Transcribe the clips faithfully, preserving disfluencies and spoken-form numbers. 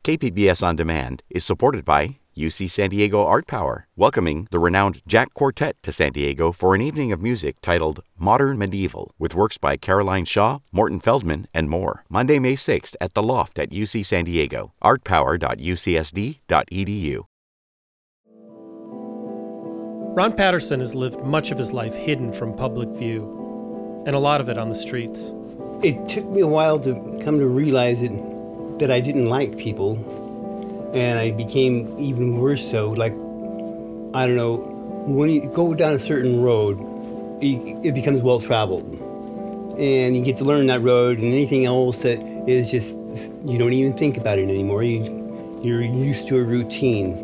K P B S On Demand is supported by U C San Diego Art Power, welcoming the renowned Jack Quartet to San Diego for an evening of music titled Modern Medieval, with works by Caroline Shaw, Morton Feldman, and more. Monday, May sixth at The Loft at U C San Diego, art power dot u c s d dot e d u. Ron Patterson has lived much of his life hidden from public view, and a lot of it on the streets. It took me a while to come to realize it, that I didn't like people, and I became even worse so. Like, I don't know, when you go down a certain road, it becomes well-traveled, and you get to learn that road, and anything else that is just, you don't even think about it anymore. You, you're used to a routine.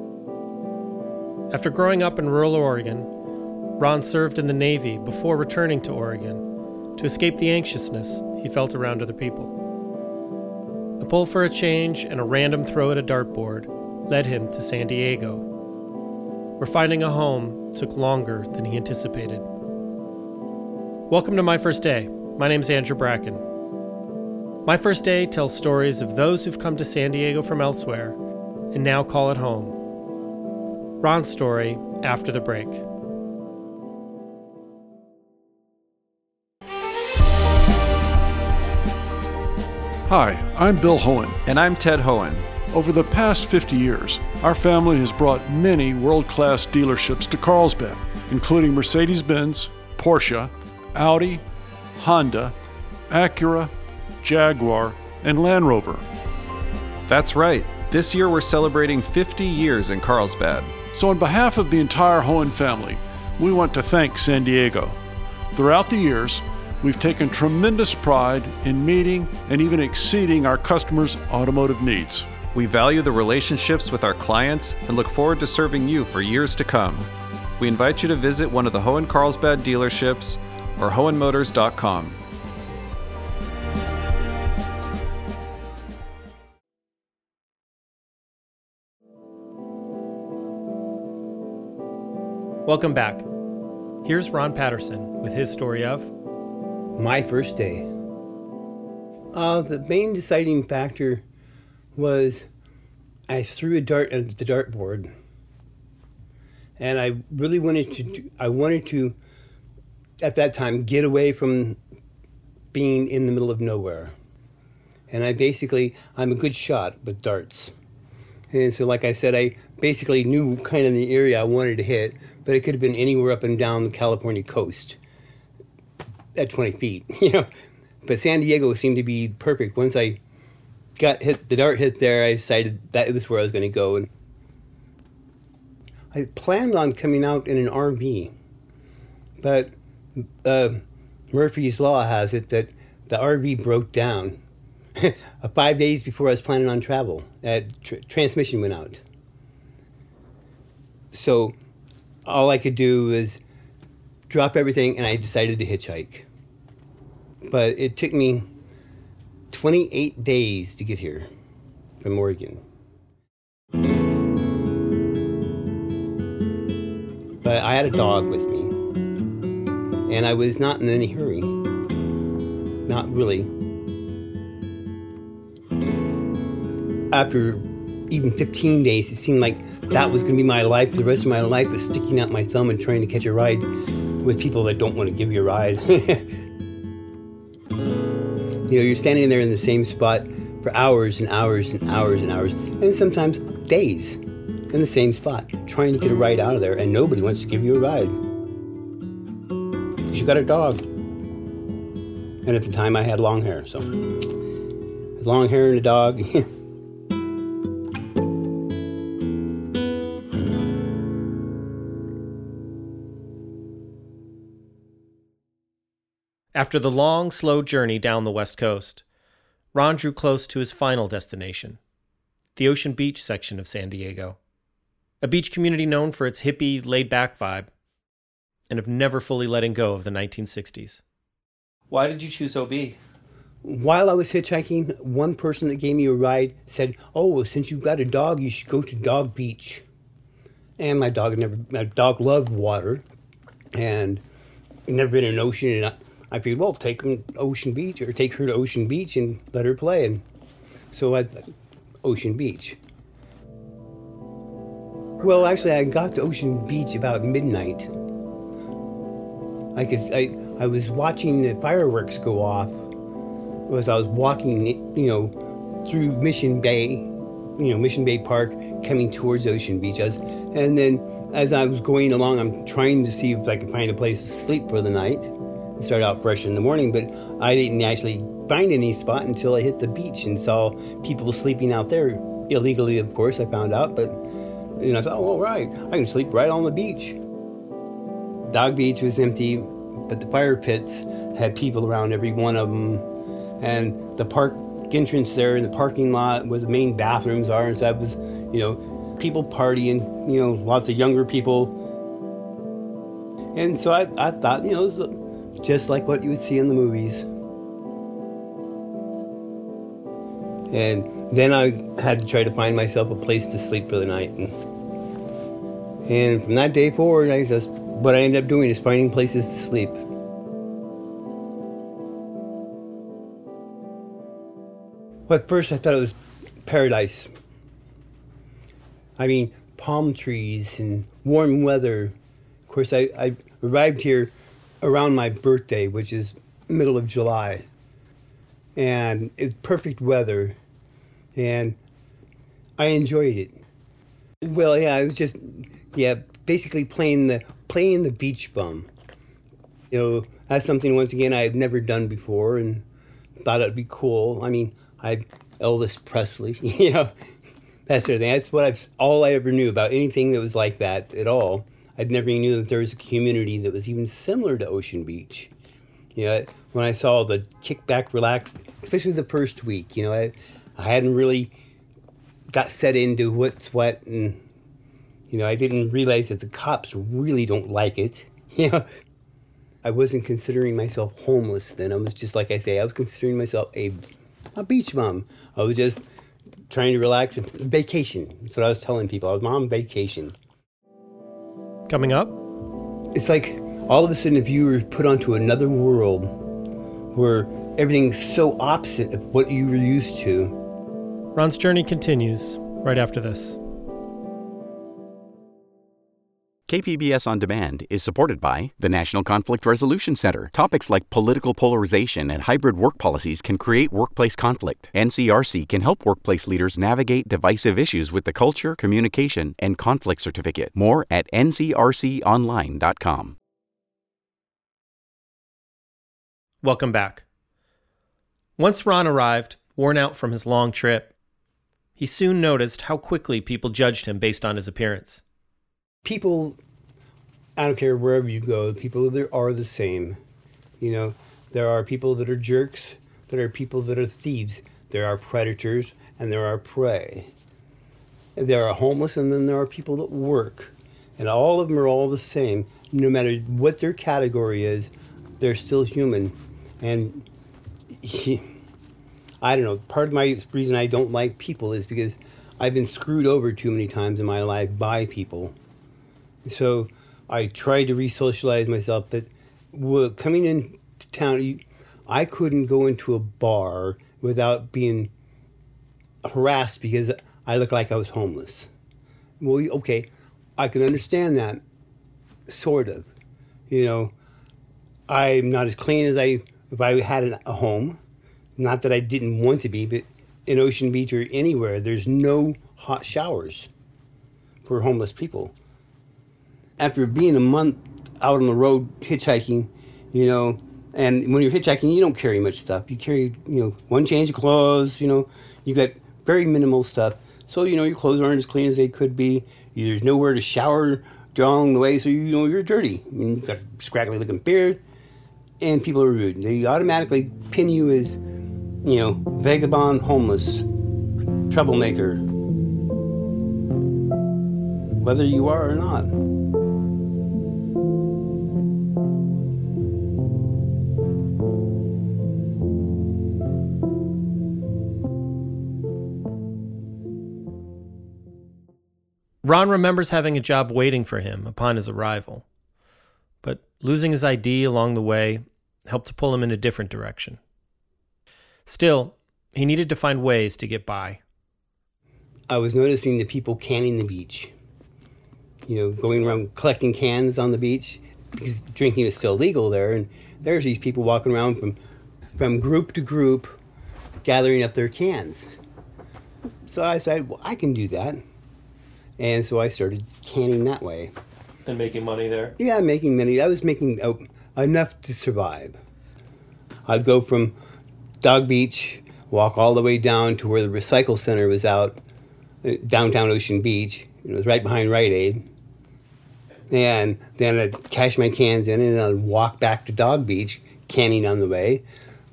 After growing up in rural Oregon, Ron served in the Navy before returning to Oregon to escape the anxiousness he felt around other people. A pull for a change and a random throw at a dartboard led him to San Diego, where finding a home took longer than he anticipated. Welcome to My First Day. My name's Andrew Bracken. My First Day tells stories of those who've come to San Diego from elsewhere and now call it home. Ron's story after the break. Hi, I'm Bill Hohen. And I'm Ted Hohen. Over the past fifty years, our family has brought many world-class dealerships to Carlsbad, including Mercedes-Benz, Porsche, Audi, Honda, Acura, Jaguar, and Land Rover. That's right. This year we're celebrating fifty years in Carlsbad. So on behalf of the entire Hohen family, we want to thank San Diego. Throughout the years, we've taken tremendous pride in meeting and even exceeding our customers' automotive needs. We value the relationships with our clients and look forward to serving you for years to come. We invite you to visit one of the Hohen Carlsbad dealerships or hohen motors dot com. Welcome back. Here's Ron Patterson with his story of My first day. Uh, the main deciding factor was I threw a dart at the dartboard, and I really wanted to. Do, I wanted to, at that time, get away from being in the middle of nowhere. And I basically, I'm a good shot with darts, and so, like I said, I basically knew kind of the area I wanted to hit, but it could have been anywhere up and down the California coast at twenty feet, you know. But San Diego seemed to be perfect. Once I got hit, the dart hit there, I decided that was where I was going to go. And I planned on coming out in an R V, but uh, Murphy's Law has it that the R V broke down five days before I was planning on travel. Uh, tr- transmission went out. So all I could do was drop everything, and I decided to hitchhike. But it took me twenty-eight days to get here from Oregon. But I had a dog with me, and I was not in any hurry. Not really. After even fifteen days, it seemed like that was going to be my life. The rest of my life was sticking out my thumb and trying to catch a ride with people that don't want to give you a ride. You know, you're standing there in the same spot for hours and hours and hours and hours, and sometimes days in the same spot, trying to get a ride out of there, and nobody wants to give you a ride. Because you got a dog. And at the time, I had long hair, so long hair and a dog. After the long, slow journey down the West Coast, Ron drew close to his final destination, the Ocean Beach section of San Diego, a beach community known for its hippie, laid-back vibe, and of never fully letting go of the nineteen sixties. Why did you choose O B? While I was hitchhiking, one person that gave me a ride said, "Oh, well, since you've got a dog, you should go to Dog Beach." And my dog had never, my dog loved water, and had never been in an ocean. And I, I figured, well, take him to Ocean Beach, or take her to Ocean Beach and let her play. And so I, Ocean Beach. Well, actually, I got to Ocean Beach about midnight. I could, I, I was watching the fireworks go off as I was walking, you know, through Mission Bay, you know, Mission Bay Park, coming towards Ocean Beach. I was, and then as I was going along, I'm trying to see if I could find a place to sleep for the night and start out fresh in the morning, but I didn't actually find any spot until I hit the beach and saw people sleeping out there, illegally, of course, I found out, but, you know, I thought, oh, all right, I can sleep right on the beach. Dog Beach was empty, but the fire pits had people around every one of them. And the park entrance there in the parking lot where the main bathrooms are, and so that was, you know, people partying, you know, lots of younger people. And so I, I thought, you know, it was just like what you would see in the movies. And then I had to try to find myself a place to sleep for the night. And, and from that day forward, I just, what I ended up doing is finding places to sleep. Well, at first I thought it was paradise. I mean, palm trees and warm weather. Of course, I, I arrived here around my birthday, which is middle of July. And it's perfect weather. And I enjoyed it. Well, yeah, I was just, yeah, basically playing the playing the beach bum. You know, that's something, once again, I had never done before and thought it'd be cool. I mean, I Elvis Presley, you know, that sort of thing. That's what I've, all I ever knew about anything that was like that at all. I'd never even knew that there was a community that was even similar to Ocean Beach. You know, when I saw the kick back, relax, especially the first week, you know, I, I hadn't really got set into what's what, and, you know, I didn't realize that the cops really don't like it. You know, I wasn't considering myself homeless then. I was just, like I say, I was considering myself a a beach mom. I was just trying to relax and vacation. That's what I was telling people. I was on vacation. Coming up? It's like all of a sudden if you were put onto another world where everything's so opposite of what you were used to. Ron's journey continues right after this. K P B S On Demand is supported by the National Conflict Resolution Center. Topics like political polarization and hybrid work policies can create workplace conflict. N C R C can help workplace leaders navigate divisive issues with the Culture, Communication, and Conflict Certificate. More at N C R C online dot com. Welcome back. Once Ron arrived, worn out from his long trip, he soon noticed how quickly people judged him based on his appearance. People, I don't care wherever you go, people there are the same. You know, there are people that are jerks, there are people that are thieves, there are predators, and there are prey. There are homeless, and then there are people that work. And all of them are all the same. No matter what their category is, they're still human. And he, I don't know, part of my reason I don't like people is because I've been screwed over too many times in my life by people. So I tried to re-socialize myself, but coming into town, I couldn't go into a bar without being harassed because I looked like I was homeless. Well, okay, I can understand that, sort of. You know, I'm not as clean as I, if I had a home. Not that I didn't want to be, but in Ocean Beach or anywhere, there's no hot showers for homeless people. After being a month out on the road hitchhiking, you know, and when you're hitchhiking, you don't carry much stuff. You carry, you know, one change of clothes, you know, you got very minimal stuff. So, you know, your clothes aren't as clean as they could be. There's nowhere to shower along the way, so, you know, you're dirty. I mean, you've got a scraggly looking beard, and people are rude. They automatically pin you as, you know, vagabond, homeless, troublemaker, whether you are or not. Ron remembers having a job waiting for him upon his arrival, but losing his I D along the way helped to pull him in a different direction. Still, he needed to find ways to get by. I was noticing the people canning the beach. You know, going around collecting cans on the beach because drinking is still legal there. And there's these people walking around from from group to group, gathering up their cans. So I said, well, I can do that. And so I started canning that way. And making money there? Yeah, making money. I was making uh, enough to survive. I'd go from Dog Beach, walk all the way down to where the recycle center was out, uh, downtown Ocean Beach. It was right behind Rite Aid. And then I'd cash my cans in, and I'd walk back to Dog Beach, canning on the way,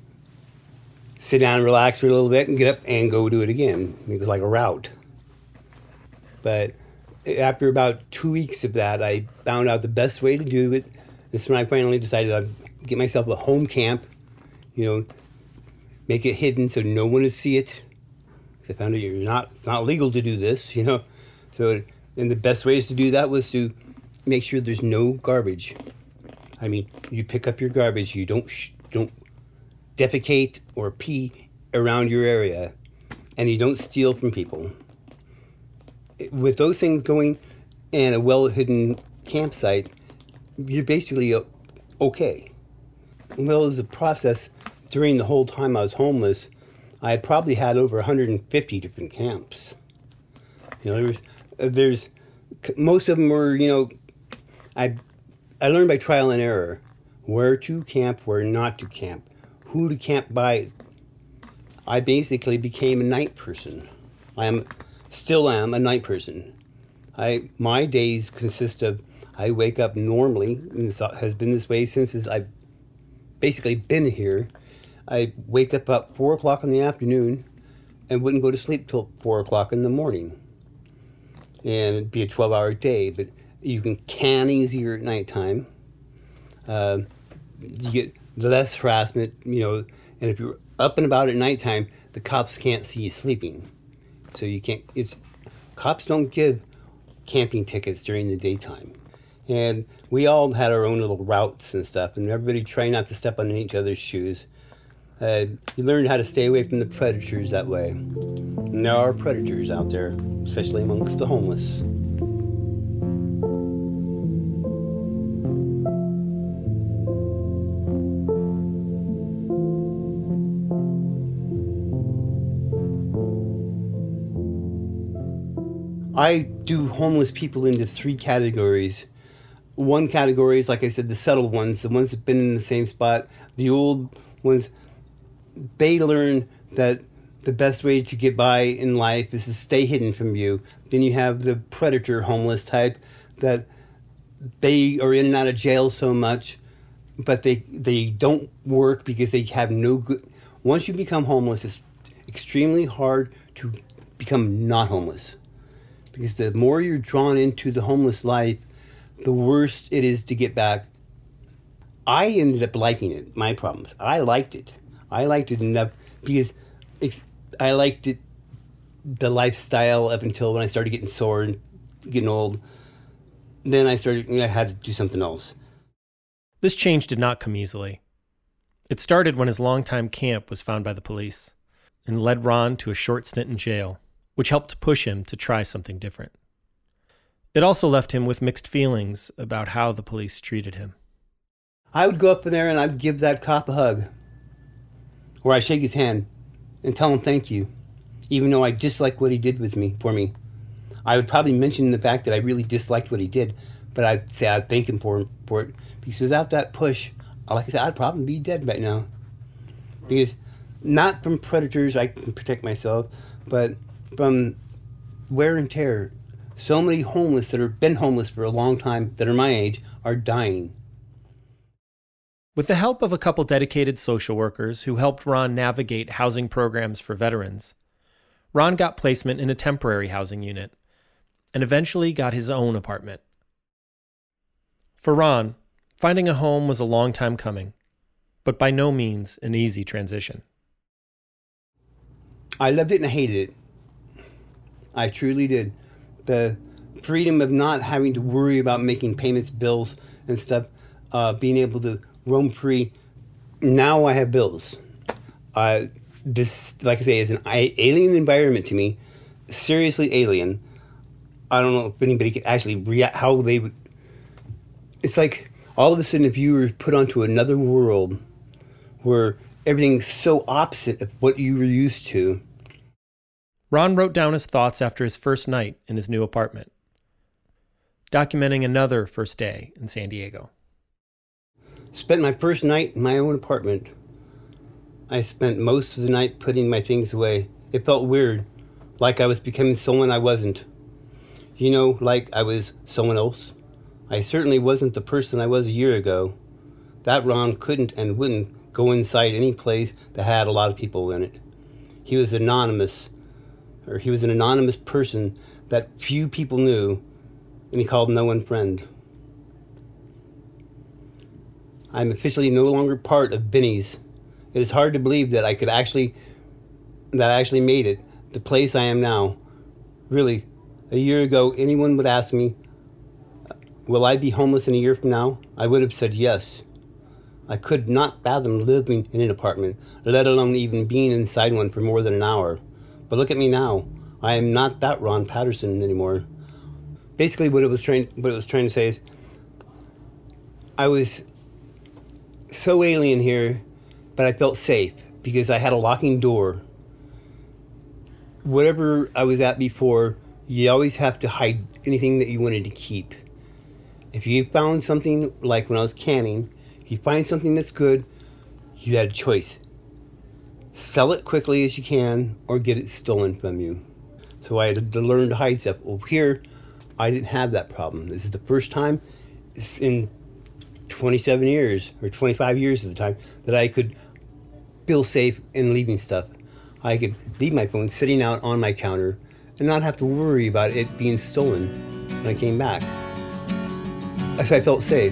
sit down and relax for a little bit, and get up and go do it again. It was like a route. But after about two weeks of that, I found out the best way to do it. This is when I finally decided I'd get myself a home camp, you know, make it hidden so no one would see it. Because I found out you're not, it's not legal to do this, you know. So, and the best ways to do that was to make sure there's no garbage. I mean, you pick up your garbage. You don't sh- don't defecate or pee around your area, and you don't steal from people. With those things going and a well-hidden campsite, you're basically okay. Well, as a process, during the whole time I was homeless, I had probably had over one hundred fifty different camps. You know, there's, there's most of them were, you know, I I learned by trial and error where to camp, where not to camp, who to camp by. I basically became a night person. I am, still am a night person. I my days consist of, I wake up normally, and this has been this way since I've basically been here. I wake up about four o'clock in the afternoon and wouldn't go to sleep till four o'clock in the morning. And it'd be a twelve-hour day, but you can can easier at nighttime. Uh, you get less harassment, you know, and if you're up and about at nighttime, the cops can't see you sleeping. So you can't, it's, cops don't give camping tickets during the daytime. And we all had our own little routes and stuff, and everybody tried not to step on each other's shoes. Uh, you learn how to stay away from the predators that way. And there are predators out there, especially amongst the homeless. I do homeless people into three categories. One category is, like I said, the settled ones, the ones that have been in the same spot. The old ones, they learn that the best way to get by in life is to stay hidden from you. Then you have the predator homeless type that they are in and out of jail so much, but they they don't work because they have no good. Once you become homeless, it's extremely hard to become not homeless. Because the more you're drawn into the homeless life, the worse it is to get back. I ended up liking it, my problems. I liked it. I liked it enough because it's, I liked it, the lifestyle up until when I started getting sore and getting old. Then I started, you know, I had to do something else. This change did not come easily. It started when his longtime camp was found by the police and led Ron to a short stint in jail, which helped push him to try something different. It also left him with mixed feelings about how the police treated him. I would go up in there and I'd give that cop a hug, or I'd shake his hand and tell him thank you, even though I disliked what he did with me, for me. I would probably mention the fact that I really disliked what he did, but I'd say I'd thank him for, for it, because without that push, like I said, I'd probably be dead right now. Because not from predators, I can protect myself, but from wear and tear. So many homeless that have been homeless for a long time, that are my age, are dying. With the help of a couple dedicated social workers who helped Ron navigate housing programs for veterans, Ron got placement in a temporary housing unit and eventually got his own apartment. For Ron, finding a home was a long time coming, but by no means an easy transition. I loved it and I hated it. I truly did. The freedom of not having to worry about making payments, bills, and stuff, uh, being able to roam free. Now I have bills. Uh, this, like I say, is an alien environment to me. seriously alien. I don't know if anybody could actually react, how they would. It's like all of a sudden if you were put onto another world where everything's so opposite of what you were used to. Ron wrote down his thoughts after his first night in his new apartment, documenting another first day in San Diego. Spent my first night in my own apartment. I spent most of the night putting my things away. It felt weird, like I was becoming someone I wasn't. You know, like I was someone else. I certainly wasn't the person I was a year ago. That Ron couldn't and wouldn't go inside any place that had a lot of people in it. He was anonymous, or he was an anonymous person that few people knew, and he called no one friend. I'm officially no longer part of Benny's. It is hard to believe that I could actually, that I actually made it, the place I am now. Really, a year ago, anyone would ask me, will I be homeless in a year from now? I would have said yes. I could not fathom living in an apartment, let alone even being inside one for more than an hour. But look at me now. I am not that Ron Patterson anymore. Basically, what it was trying, what it was trying to say is, I was so alien here, but I felt safe because I had a locking door. Whatever I was at before, you always have to hide anything that you wanted to keep. If you found something, like when I was canning, if you find something that's good, you had a choice. Sell it quickly as you can or get it stolen from you. So I had to learn to hide stuff. Well, here, I didn't have that problem. This is the first time in twenty-seven years or twenty-five years at the time that I could feel safe in leaving stuff. I could leave my phone sitting out on my counter and not have to worry about it being stolen when I came back. So I felt safe.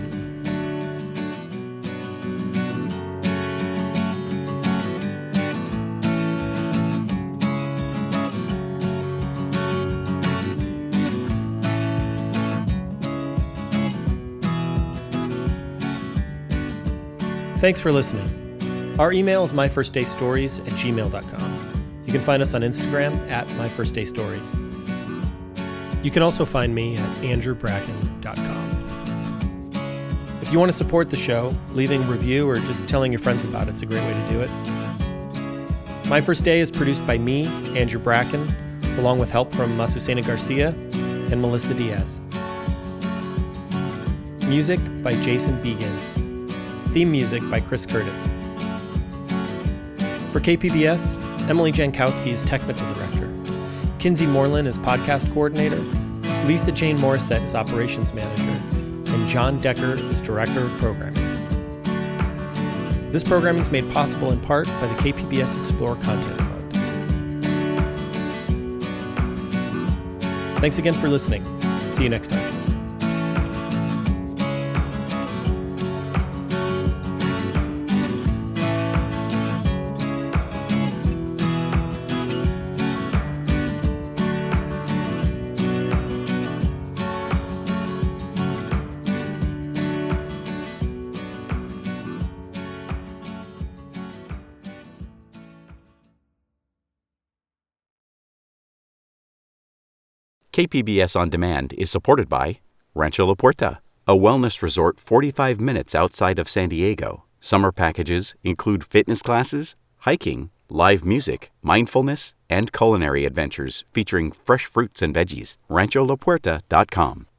Thanks for listening. Our email is myfirstdaystories at gmail dot com. You can find us on Instagram at myfirstdaystories. You can also find me at andrew bracken dot com. If you want to support the show, leaving a review or just telling your friends about it's a great way to do it. My First Day is produced by me, Andrew Bracken, along with help from Masusena Garcia and Melissa Diaz. Music by Jason Began. Theme music by Chris Curtis. For K P B S, Emily Jankowski is technical director. Kinsey Moreland is podcast coordinator. Lisa Jane Morissette is operations manager. And John Decker is director of programming. This programming is made possible in part by the K P B S Explore Content Fund. Thanks again for listening. See you next time. K P B S On Demand is supported by Rancho La Puerta, a wellness resort forty-five minutes outside of San Diego. Summer packages include fitness classes, hiking, live music, mindfulness, and culinary adventures featuring fresh fruits and veggies. rancho la puerta dot com